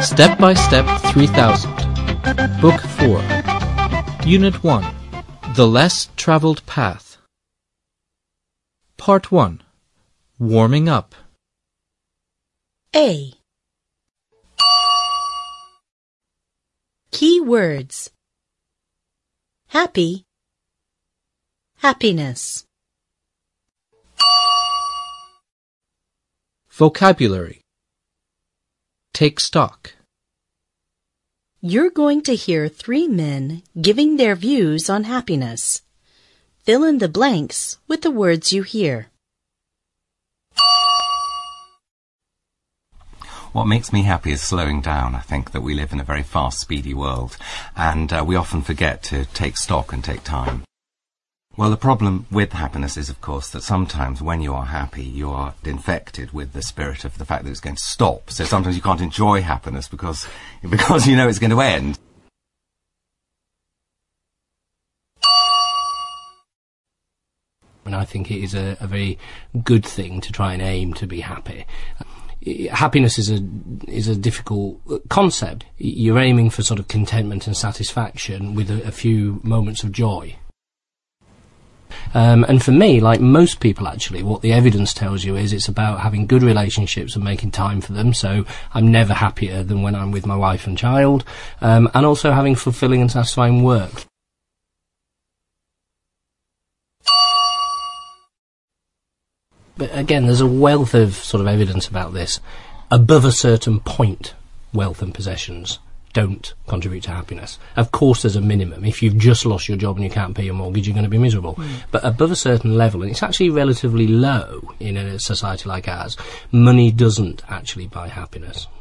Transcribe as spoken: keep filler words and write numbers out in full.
Step by Step three thousand, Book four, Unit one, The Less Traveled Path. Part one, Warming Up. A. Key words: happy, happiness. Vocabulary. Take stock. You're going to hear three men giving their views on happiness. Fill in the blanks with the words you hear. What makes me happy is slowing down. I think that we live in a very fast, speedy world, and uh, we often forget to take stock and take time. Well, the problem with happiness is, of course, that sometimes when you are happy, you are infected with the spirit of the fact that it's going to stop. So sometimes you can't enjoy happiness because, because you know it's going to end. And I think it is a, a very good thing to try and aim to be happy. Happiness is a is a difficult concept. You're aiming for sort of contentment and satisfaction with a, a few moments of joy. Um, and for me, like most people actually, what the evidence tells you is it's about having good relationships and making time for them. So I'm never happier than when I'm with my wife and child, um, and also having fulfilling and satisfying work. But again, there's a wealth of sort of evidence about this. Above a certain point, wealth and possessions don't contribute to happiness. Of course, there's a minimum. If you've just lost your job and you can't pay your mortgage, you're going to be miserable. Mm. But above a certain level, and it's actually relatively low in a society like ours, money doesn't actually buy happiness.